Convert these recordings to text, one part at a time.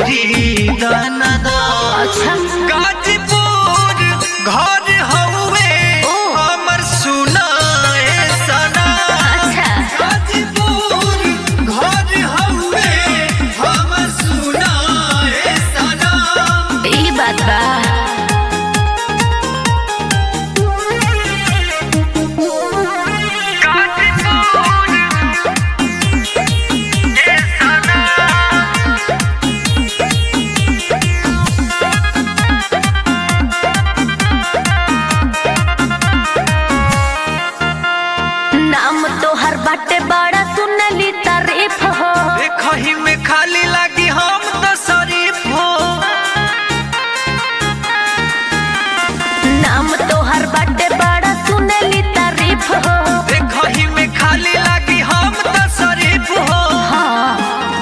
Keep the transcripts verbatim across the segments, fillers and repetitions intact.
गोरी दाना दा। अच्छा गाजीपुर घर हउवे हमर सुना ए सना। अच्छा गाजीपुर घर हउवे हमर सुना ए सना। ई बात बा। नाम तो हर बाटे बड़ा सुनली तारीफ हो। देखही में खाली लागी हम तो शरीफ हो। नाम तो हर बाटे बड़ा सुनली तारीफ हो। देखही में खाली लागी हम तो शरीफ हो। हाँ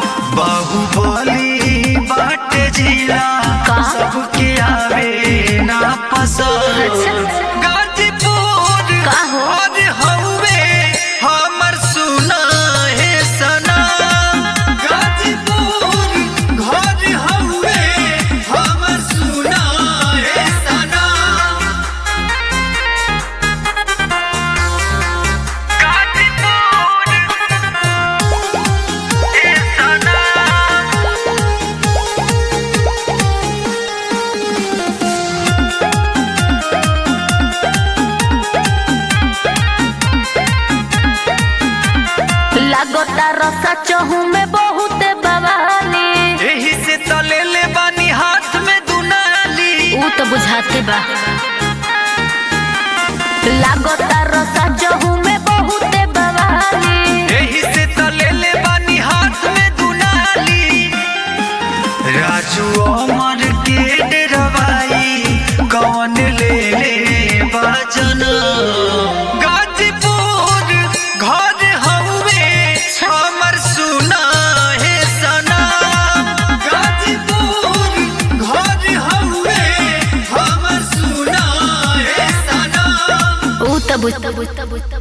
बाहुबली बाटे जिला का? सबके आवे ना पसंद। अच्छा गाजीपुर का हो? घर हउवे हमर सुना हे सना। गाजीपुर घर हउवे हमर सुना हे सना। गाजीपुर हे सना। लागता रसा चहू में बहुत बवाली। एही से तले ले बानी हाथ में दुनाली। ऊ तो बुझाते बा। लागता रसा चहू में बहुत बवाली। एही से तले ले बानी हाथ में दुनाली। राजू अमर के डरवाई कौन ले ले बाजना। गाजीपुर घर हउवे हमर सुना हे सना। गाजीपुर घर हउवे हमर सुना हे सना। ऊ तो बुझ